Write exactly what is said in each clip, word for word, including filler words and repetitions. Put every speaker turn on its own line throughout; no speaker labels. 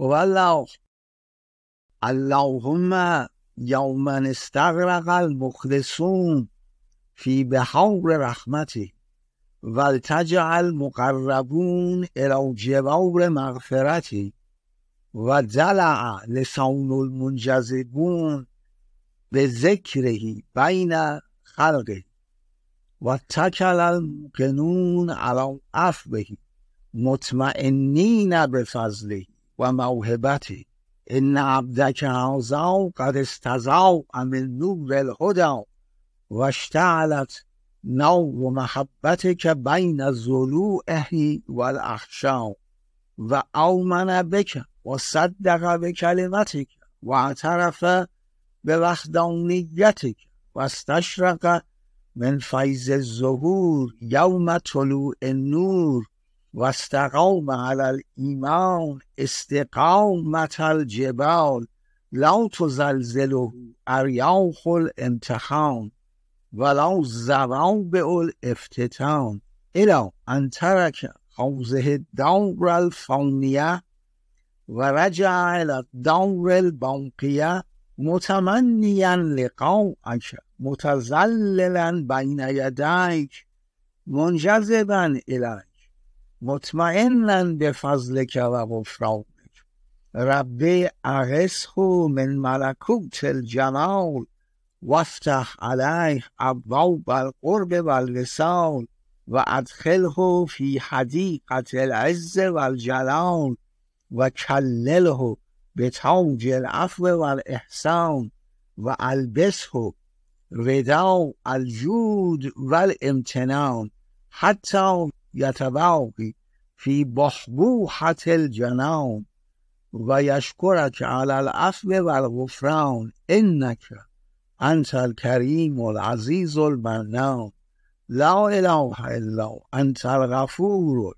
والله اللهم یوم استغرق المخلصون فی بحور رحمته والتجع المقربون الی جوار مغفرته و دلع لسان المنجذبون به ذکره بین خلقه و تکل الموقنون علی عفوه مطمئنین بفضله و موهبته ان عبدک هذا قد استضاء من نور الهدى و اشتعلت نور محبتک بین ضلوعه والاحشاء و آمن بک و صدق بکلمتک و اعترف بوحدانیتک و استشرق من فیض الظهور یوم طلوع النور و استقام علی الایمان استقامت الجبال لا تزلزله اریاح الامتحان ولا زوابع الافتتان الی ان ترک هذه الدور الفانیه و رجع الی الدور الباقیه متمنیا لقاءک متذللا بین یدیک منجذبا الیک مطمئنا بفضلک و غفرانک ربی اغثه من ملکوت الجمال وافتح علیه ابواب القرب والوصال و ادخله فی حدیقة العز والجلال و کلله بتاج العفو والاحسان و البسه رداء الجود والامتنان حتی یتباقی فی بحبوحة الجنان و یشکرک علی العفو والغفران انک انت الکریم العزیز المنان لا اله الا انت الغفور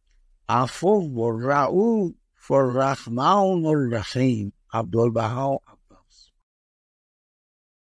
العفو الرؤوف الرحمن الرحیم. عبدالبها